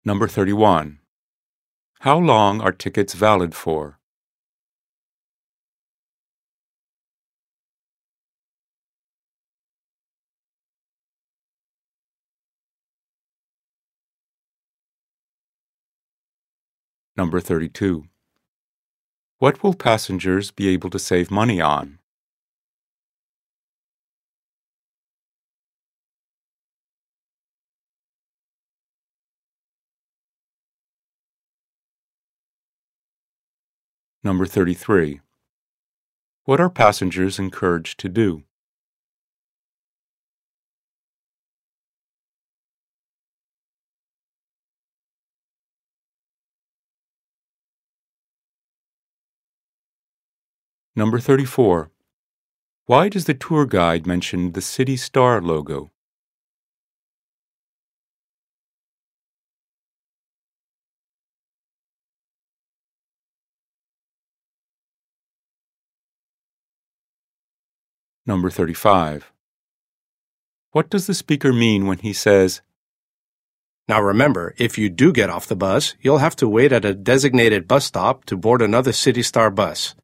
Number 31. How long are tickets valid for? Number 32. What will passengers be able to save money on? Number 33. What are passengers encouraged to do? Number 34. Why does the tour guide mention the City Star logo? Number 35. What does the speaker mean when he says, Now remember, if you do get off the bus, you'll have to wait at a designated bus stop to board another City Star bus.